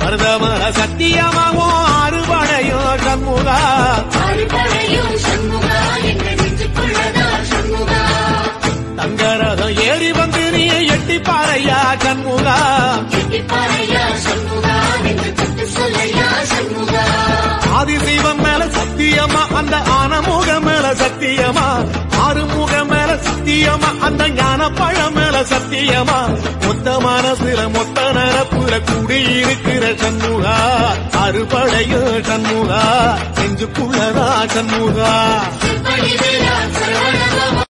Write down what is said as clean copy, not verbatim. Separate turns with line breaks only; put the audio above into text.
மருதமர சத்தியமாவோ அறுபடையும் சண்முகா தங்கரதம் ஏறி வந்து நீ எட்டி பாறையா சண்முகா ஆதிசைவம் மேல சத்தியமா அந்த ஆனமுகம் மேல சத்தியமா ஆறுமுகம் மேல சத்தியமா அந்த ஞான பழம் மேல சத்தியமா மொத்த மனசுல மொத்த நரப்புல கூடியிருக்கிற சண்முகா அறுபடையும் சண்முகா நெஞ்சுக்குள்ளதா சண்முகா